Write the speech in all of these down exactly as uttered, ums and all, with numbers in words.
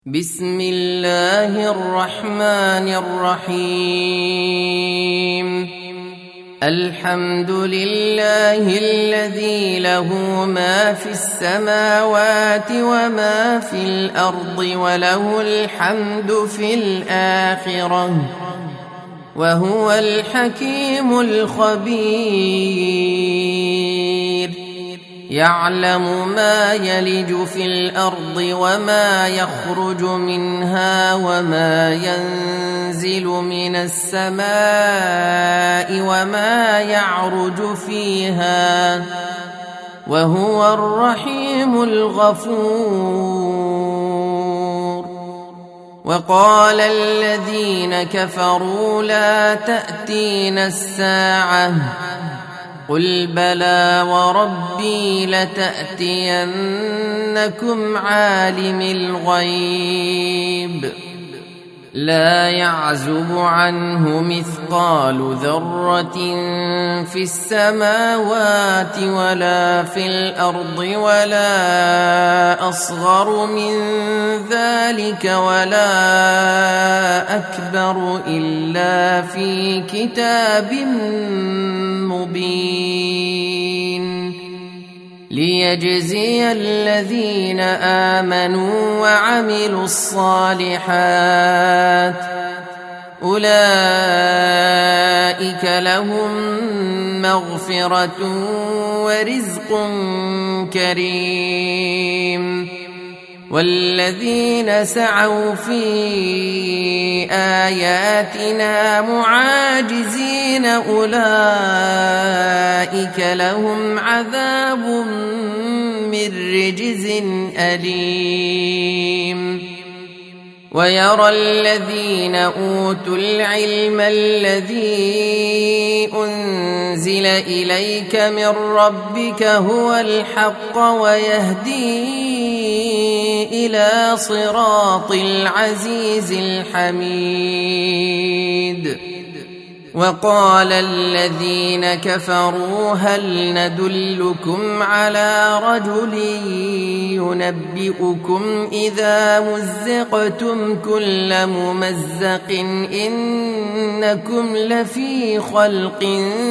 بسم الله الرحمن الرحيم. الحمد لله الذي له ما في السماوات وما في الأرض وله الحمد في الآخرة وهو الحكيم الخبير. يعلم ما يلج في الأرض وما يخرج منها وما ينزل من السماء وما يعرج فيها وهو الرحيم الغفور. وقال الذين كفروا لا تأتينا الساعة قل بلى وربي لتأتينكم عالم الغيب لا يعزب عنه مثقال ذرة في السماوات ولا في الأرض ولا أصغر من ذلك ولا أكبر إلا في كتاب مبين ليجزي الذين آمنوا وعملوا الصالحات أولئك لهم مغفرة ورزق كريم. والذين سعوا في آياتنا معاجزين أولئك لهم عذاب من رجز أليم. ويرى الذين أوتوا العلم الذي أنزل إليك من ربك هو الحق ويهدي إلى صراط العزيز الحميد. وقال الذين كفروا هل ندلكم على رجل ينبئكم إذا مزقتم كل ممزق إنكم لفي خلق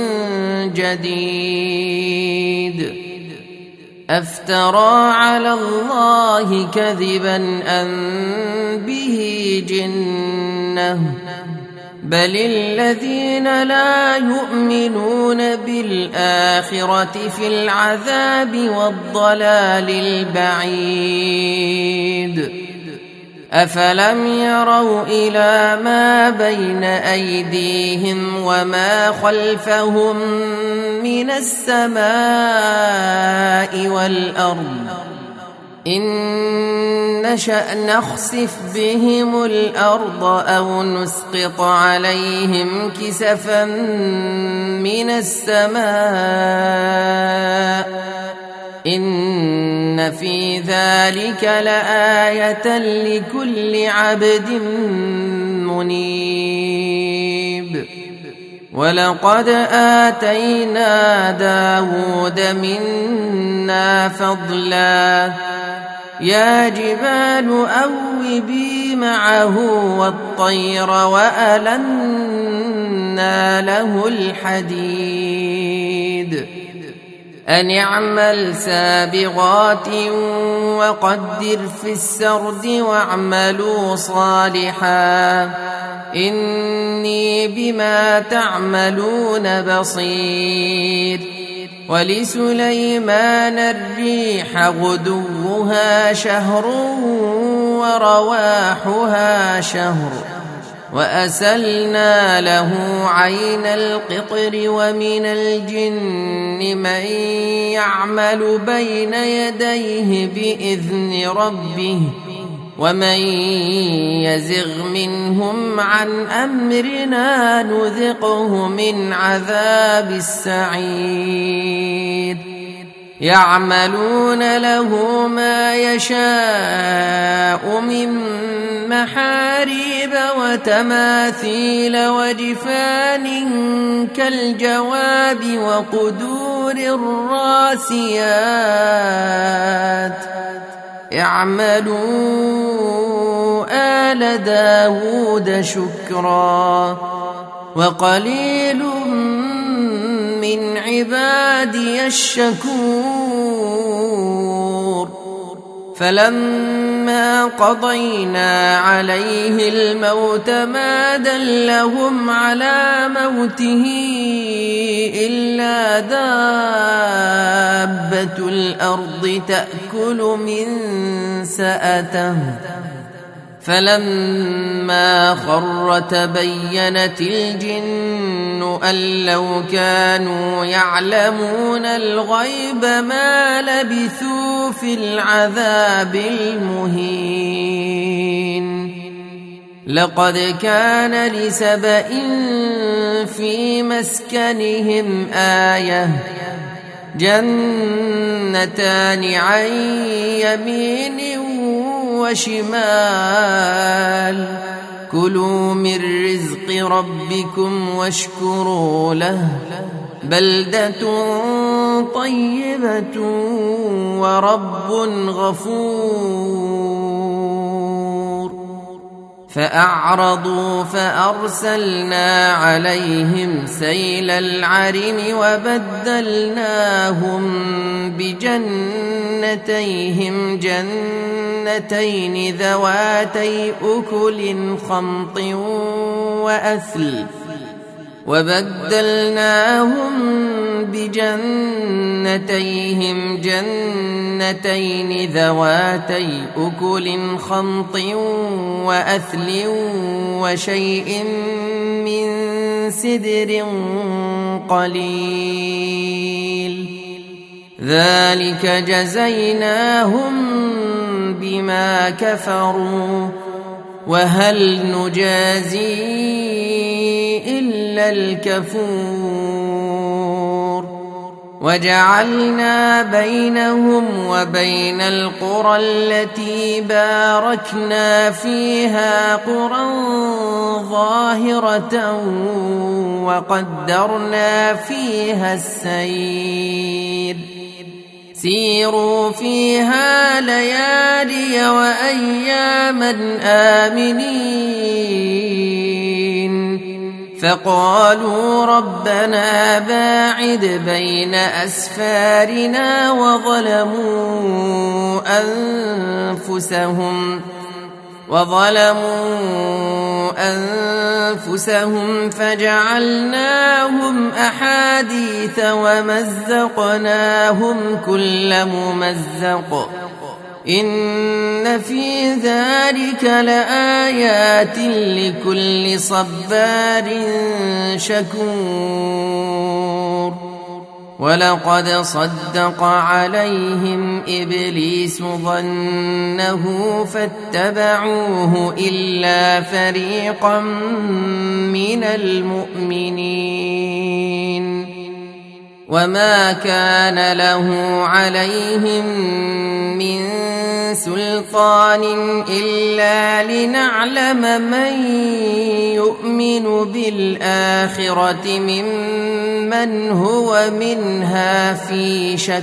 جديد أفترى على الله كذبا أم به جنة بل الذين لا يؤمنون بالآخرة في العذاب والضلال البعيد. أفلم يروا إلى ما بين أيديهم وما خلفهم من السماء والأرض إن نشأ نخسف بهم الأرض أو نسقط عليهم كسفا من السماء إن في ذلك لآية لكل عبد منيب. ولقد آتينا داود منا فضلا يا جبال أوبي معه والطير وألنا له الحديد أن اعمل سابغات وقدر في السرد واعملوا صالحا إني بما تعملون بصير. ولسليمان الريح غدوها شهر ورواحها شهر وأسلنا له عين القطر ومن الجن من يعمل بين يديه بإذن ربه ومن يزغ منهم عن أمرنا نذقه من عذاب السعير. يعملون له ما يشاء من محاريب وتماثيل وجفان كالجواب وقدور الراسيات اعملوا آل داود شكرا وقليل من عبادي الشكور فلما قضينا عليه الموت ما دلهم على موته إلا دابة الأرض تأكل من سأته فلما خر تبينت الجن أن لو كانوا يعلمون الغيب ما لبثوا في العذاب المهين لقد كان لسبإ في مسكنهم آية جنتان عن يمين وشمال كلوا من رزق ربكم واشكروا له بلدة طيبة ورب غفور فأعرضوا فأرسلنا عليهم سيل العرم وبدلناهم بجنتيهم جنتين ذواتي أكل خمط وأثل وبدلناهم بجنتيهم جنتين ذواتي أكل خمط وأثل وشيء من سدر قليل ذلك جزيناهم بما كفروا وهل نجازي إلا الكفور وجعلنا بينهم وبين القرى التي باركنا فيها قرى ظاهرة وقدرنا فيها السير سيروا فيها ليالي وأياما آمنين فقالوا ربنا باعد بين أسفارنا وظلموا أنفسهم وظلموا أنفسهم فجعلناهم أحاديث ومزقناهم كل ممزق إن في ذلك لآيات لكل صبار شكور ولقد صدق عليهم إبليس ظنه فاتبعوه إلا فريقا من المؤمنين وما كان له عليهم من سلطان إلا لنعلم من يؤمن بالآخرة ممن هو منها في شك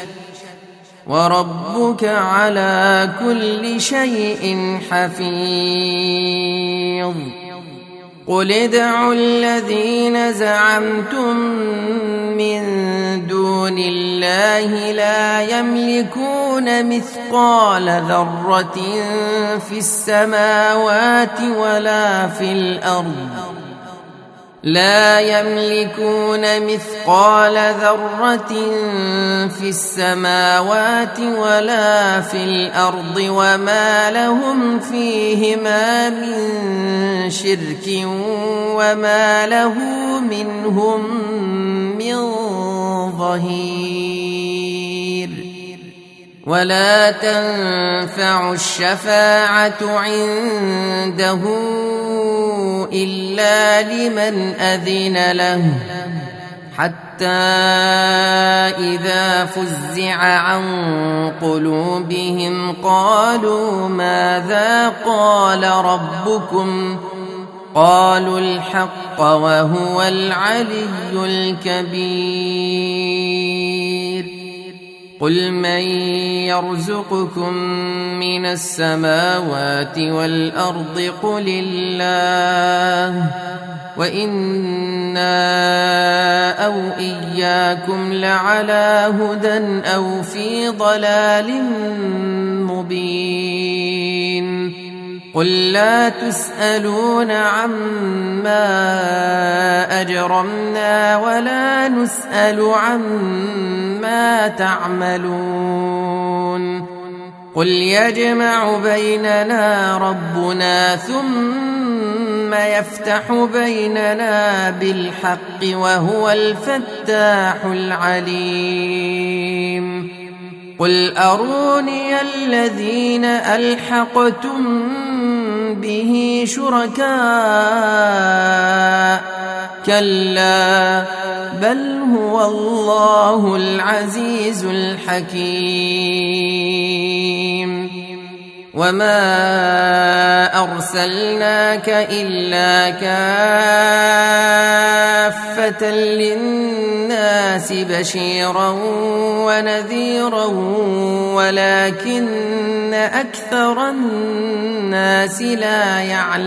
وربك على كل شيء حفيظ قل ادعوا الذين زعمتم من دون الله لا يملكون مثقال ذرة في السماوات ولا في الأرض لا يملكون مثقال ذرة في السماوات ولا في الأرض وما لهم فيهما من شرك وما له منهم من ظهير ولا تنفع الشفاعة عنده إلا لمن أذن له حتى إذا فزع عن قلوبهم قالوا ماذا قال ربكم قالوا الحق وهو العلي الكبير قل من يرزقكم من السماوات والأرض قل الله وإنا أو إياكم لعلى هدى أو في ضلال مبين قل لا تسألون عما أجرمنا ولا نسأل عما تعملون قل يجمع بيننا ربنا ثم يفتح بيننا بالحق وهو الفتاح العليم قل أروني الذين ألحقتم به شركاء كلا بل هو الله العزيز الحكيم وما أرسلناك إلا كافة للناس بشيرا ونذيرا ولكن أكثر الناس لا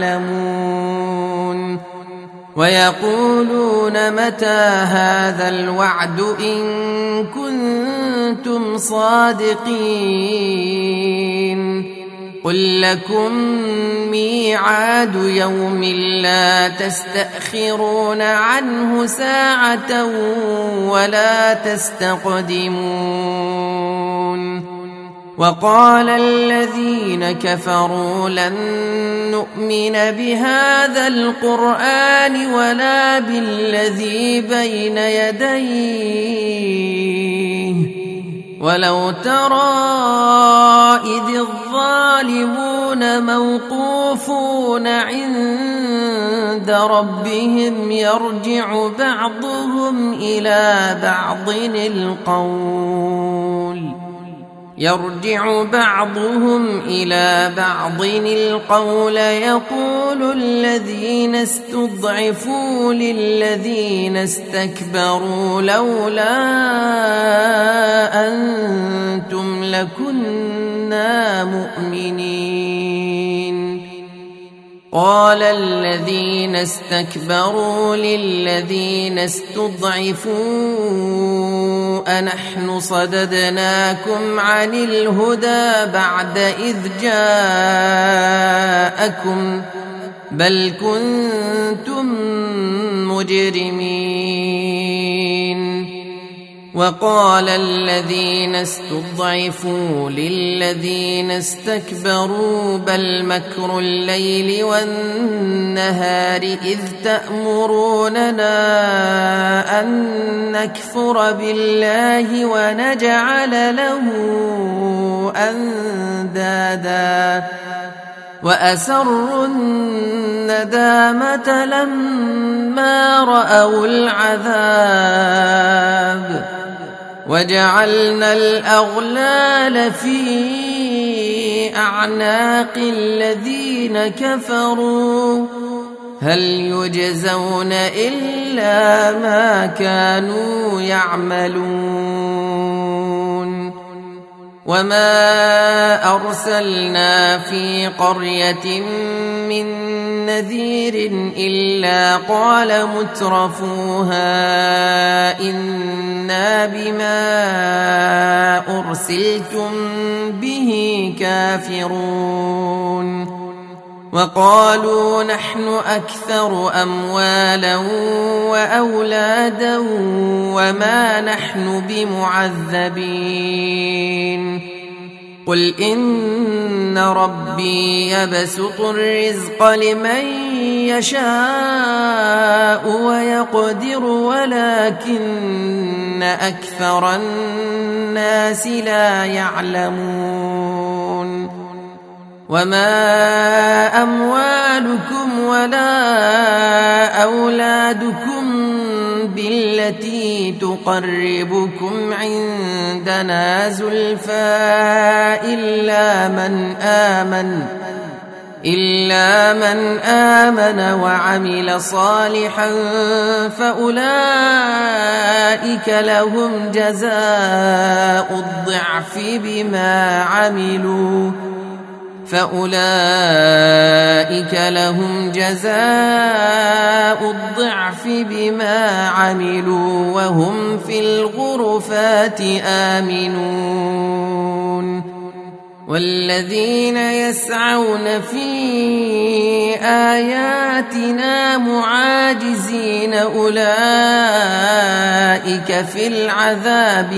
يعلمون ويقولون متى هذا الوعد إن كنتم صادقين قل لكم ميعاد يوم لا تستأخرون عنه ساعة ولا تستقدمون وقال الذين كفروا لن نؤمن بهذا القرآن ولا بالذي بين يديه ولو ترى إذ الظالمون موقوفون عند ربهم يرجع بعضهم إلى بعض القول يرجع بعضهم إلى بعض القول يقول الذين استضعفوا للذين استكبروا لولا أنتم لكنا مؤمنين قال الذين استكبروا للذين استضعفوا أنحن صددناكم عن الهدى بعد إذ جاءكم بل كنتم مجرمين وقال الذين استضعفوا للذين استكبروا بل مكر الليل والنهار إذ تأمروننا أن نكفر بالله ونجعل له أندادا وأسروا الندامة لما رأوا العذاب وجعلنا الأغلال في أعناق الذين كفروا هل يجزون إلا ما كانوا يعملون وما أرسلنا في قرية من نذير إلا قال مترفوها إنا بما أرسلتم به كافرون وقالوا نحن أكثر أموالا وأولادا وما نحن بمعذبين قل إن ربي يبسط الرزق لمن يشاء ويقدر ولكن أكثر الناس لا يعلمون وما أموالكم ولا أولادكم بالتي تقربكم عندنا زلفى إلا من آمن إلا من آمن وعمل صالحا فأولئك لهم جزاء الضعف بما عملوا فأولئك لهم جزاء الضعف بما عملوا وهم في الغرفات آمنون والذين يسعون في آياتنا معاجزين أولئك في العذاب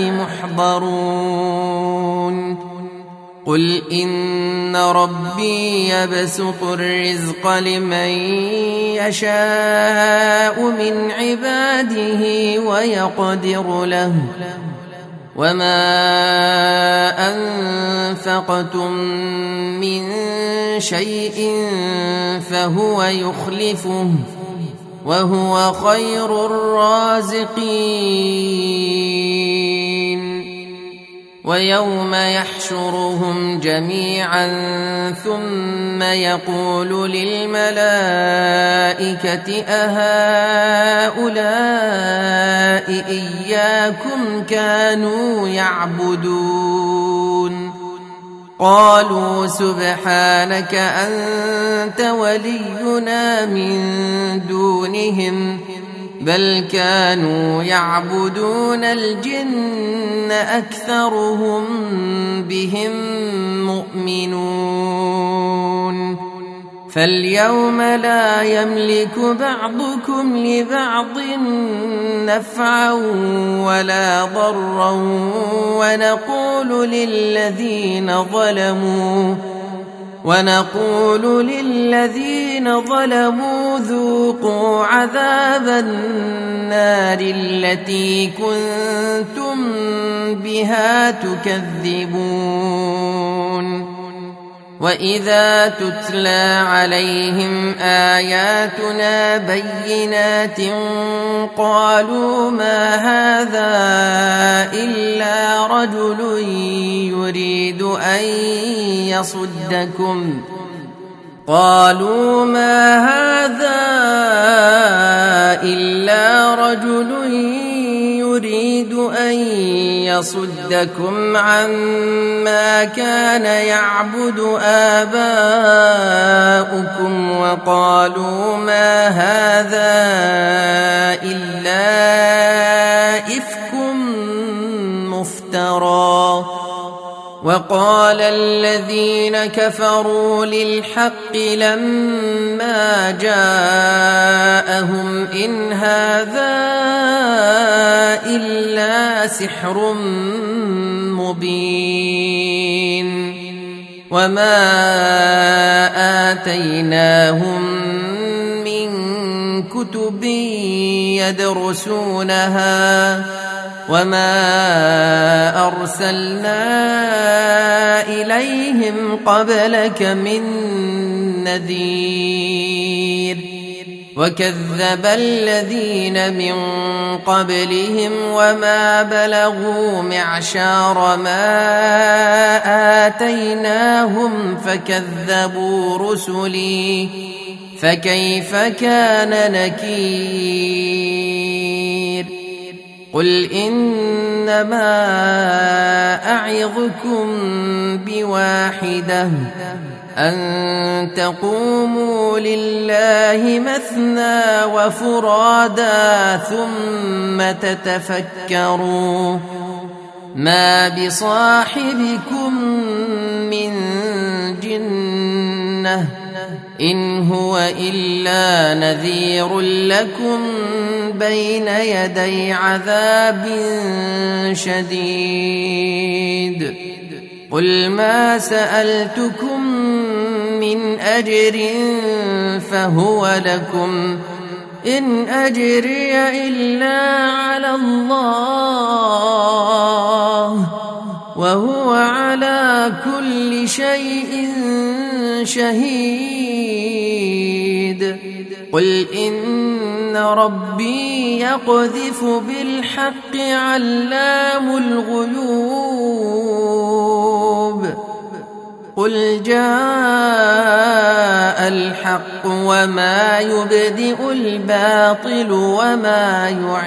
محضرون قل إن ربي يبسط الرزق لمن يشاء من عباده ويقدر له وما أنفقتم من شيء فهو يخلفه وهو خير الرازقين ويوم يحشرهم جميعا ثم يقول للملائكة أهؤلاء إياكم كانوا يعبدون قالوا سبحانك أنت ولينا من دونهم بل كانوا يعبدون الجن أكثرهم بهم مؤمنون فاليوم لا يملك بعضكم لبعض نفعا ولا ضرا ونقول للذين ظلموا ونقول للذين ظلموا ذوقوا عذاب النار التي كنتم بها تكذبون وإذا تتلى عليهم آياتنا بينات قالوا ما هذا إلا رجل يريد أن يصدكم قالوا ما هذا إلا رجل يريد أن يصدكم عما كان يعبد آباؤكم وقالوا ما هذا إلا إفك مفترى وقال الذين كفروا للحق لما جاءهم إن هذا إلا سحر مبين وما آتيناهم من كتب يدرسونها وما أرسلنا إليهم قبلك من نذير وكذب الذين من قبلهم وما بلغوا معشار ما آتيناهم فكذبوا رسلي فكيف كان نكير قل إنما أعظكم بواحدة أن تقوموا لله مثنى وفرادا ثم تتفكروا ما بصاحبكم من جنة إن هو إلا نذير لكم بين يدي عذاب شديد قل ما سألتكم من أجر فهو لكم إن أجري إلا على الله وهو على كل شيء شهيد قل إن ربي يقذف بالحق علام الغيوب قل جاء الحق وما يبدئ الباطل وما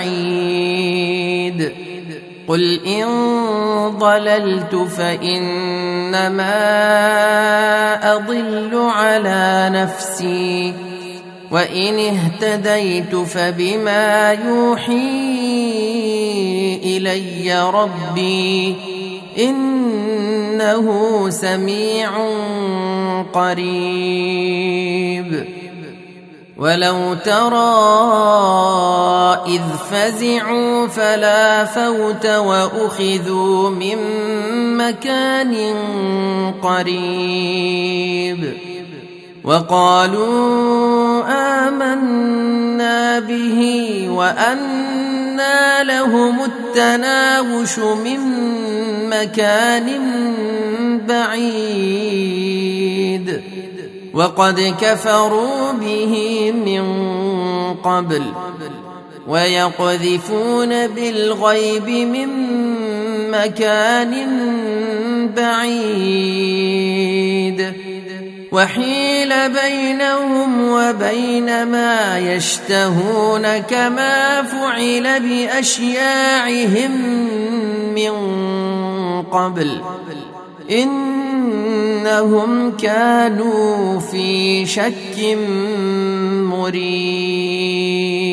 يعيد قل إن ضللت فإنما أضل على نفسي وإن اهتديت فبما يوحي إلي ربي إنه سميع قريب ولو ترى إذ فزعوا فلا فوت وأخذوا من مكان قريب وقالوا آمنا به وأنى لهم التناوش من مكان بعيد وقد كفروا به من قبل ويقذفون بالغيب من مكان بعيد وحيل بينهم وبين ما يشتهون كما فعل بأشياعهم من قبل إنهم كانوا في شك مريب.